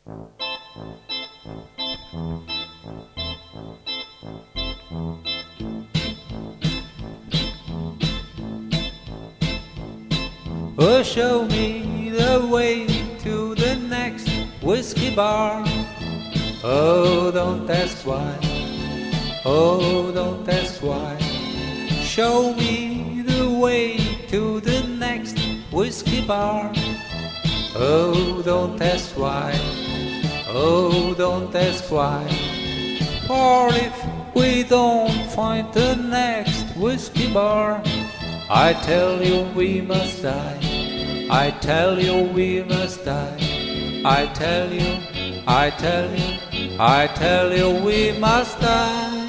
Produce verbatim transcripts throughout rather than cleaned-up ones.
Oh, show me the way to the next whiskey bar. Oh, don't ask why. Oh, don't ask why. Show me the way to the next whiskey bar. Oh, don't ask why. Oh, don't ask why. For if we don't find the next whiskey bar, I tell you we must die. I tell you we must die. I tell you, I tell you, I tell you we must die.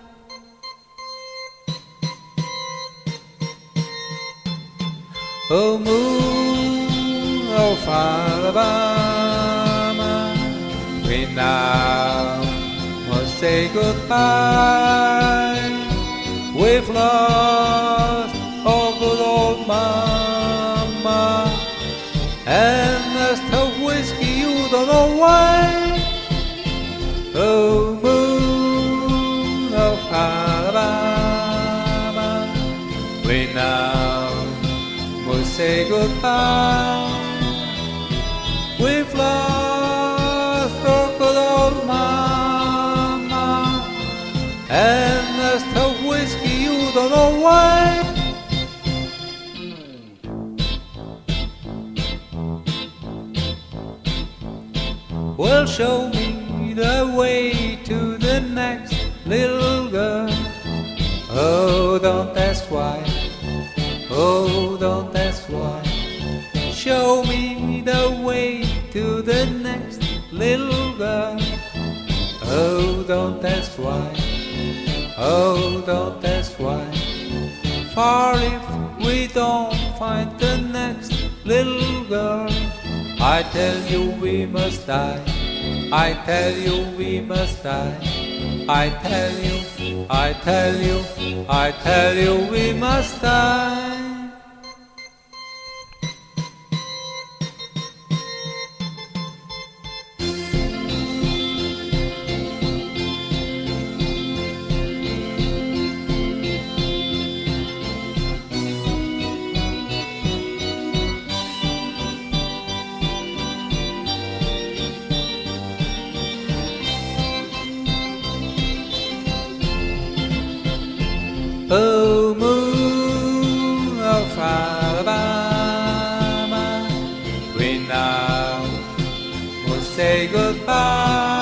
Oh, moon of Alabama, we now must say goodbye. We've lost our good old mama, and there's the whiskey you don't know why. Oh, moon of Alabama, we now must say goodbye. We've lost our good old mama, and there's the whiskey you don't know why. Well, show me the way to the next little girl. Oh, don't ask why. Oh, don't ask why. Show me the way to the next little girl. Oh, don't ask why. Oh, don't ask why. For if we don't find the next little girl, I tell you we must die. I tell you we must die. I tell you, I tell you, I tell you we must die. Oh, moon of Alabama, we now must say goodbye.